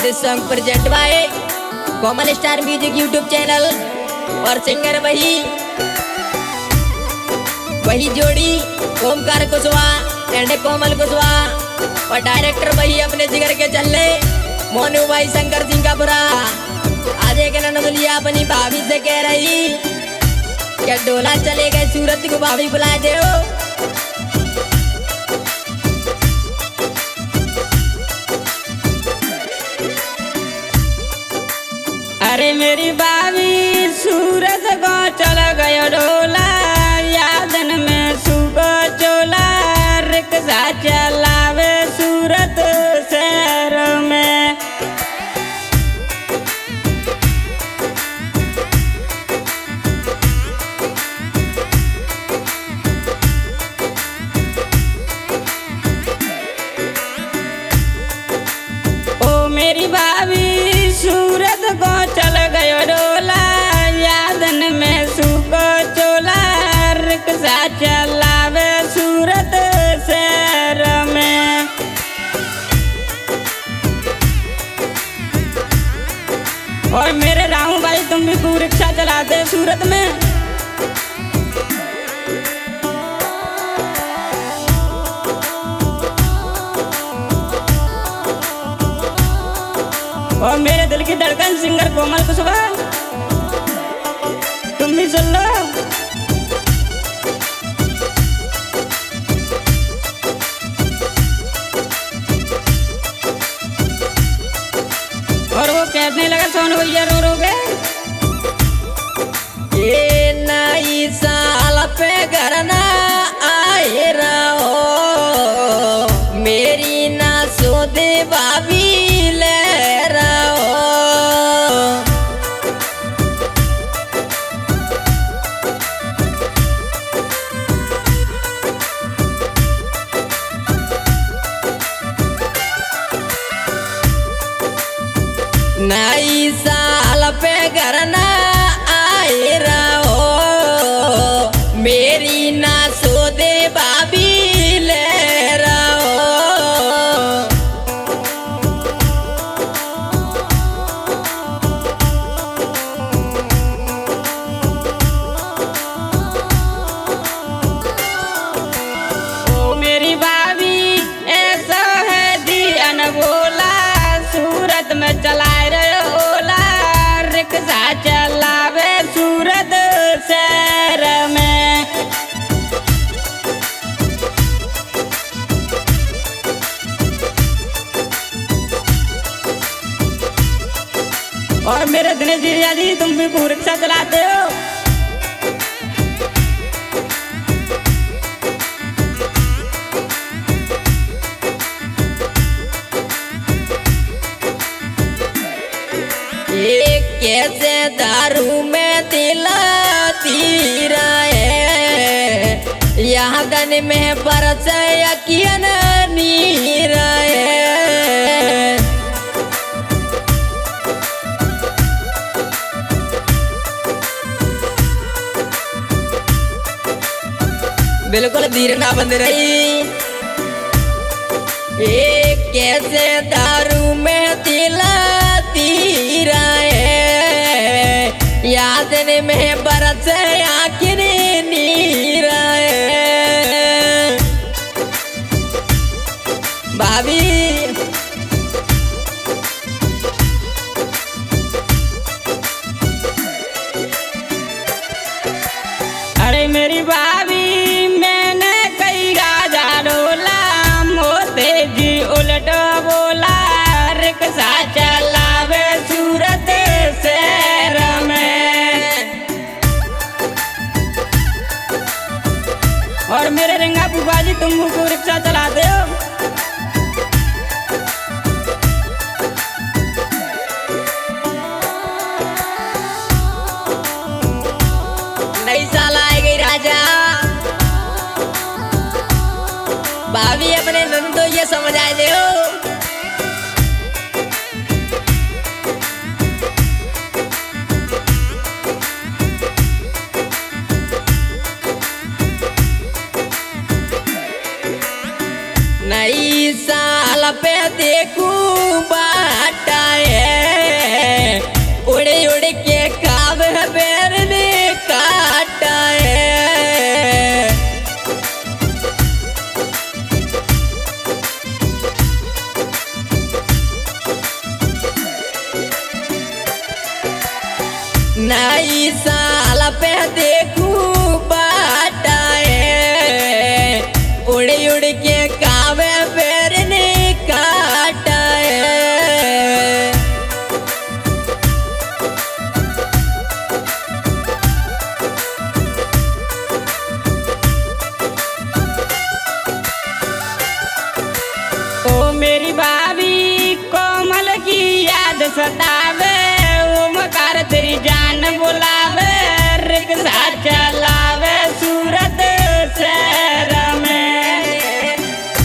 This song present by Komal star music YouTube channel और singer वही जोड़ी ओमकार कुशवाहा एंड कोमल कुशवाहा और डायरेक्टर वही अपने जिगर के चलने मोनू भाई शंकर सिंह का बुरा। आज एक ननदुलिया अपनी भाभी से कह रही क्या डोला चले गए सूरत को भाभी बुला दे। अरे मेरी भाभी सूरत को चल गयो डोला, यादन में सुबह चोला रिक्शा चलावे सूरत शहर में। ओ मेरी भाभी सूरत को चल गयो डोला, यादन में सुको चोला रिक्शा चलावे सूरत शहर में। और मेरे राहू भाई तुम भी खूब रिक्शा चलाते सूरत में। और मेरे दिल की धड़कन सिंगर कोमल कुशवाहा तुम भी सुन लो। और वो कहने लगा सोनू भैया रो रो के ये नई साल पे घर ना आए रहो, मेरी ना सोदे भाभी ले रहो। नई साल पे घर ना आए रहो, मेरी ना सोदे भाभी ले रहो। ओ मेरी भाभी ऐसा है दी अनबोला, सूरत में चलाए रहे ओला रिक्शा चलावे सूरत शहर में। और मेरे दिनेश जी तुम भी खूब रिक्शा चलाते हो। ये कैसे दारू में दिलाती रहे, यहाँ गन में बरस यकीन नीर है। बिल्कुल धीर ना बंद रही। ये कैसे दारू में दिलाती रहे, यादन में बरस आखिर नीर है। भाभी अरे मेरी भाभी मैंने कई राजा डोला, मोते जी उलट बोला रिक्शा चलावे सूरत शहर में। और मेरे रिंगा बुआ जी तुम को रिक्शा चलाते हो। नई साल आए गई राजा, भाभी अपने नंदो ये समझ आए दे हो। नई साल पे देखूं बाटाए नई साल पे देखू बाटाए उड़ उड़ के कावे बेरने काटाए। ओ मेरी भाभी कोमल की याद सतावे, ओमकार तेरी जान बुलावे, रिक्शा चलावे सूरत शहर में।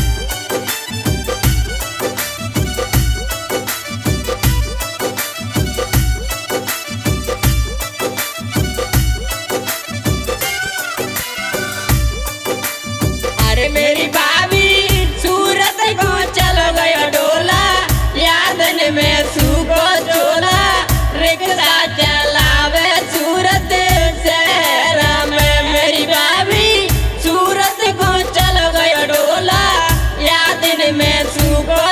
अरे मेरी भाभी सूरत को चलो गयो डोला, यादन में सूखो चोला, रिक्शा चलावे सूरत शहर में। मेरी भाभी सूरत को चलो गयो डोला, यादन में सूखो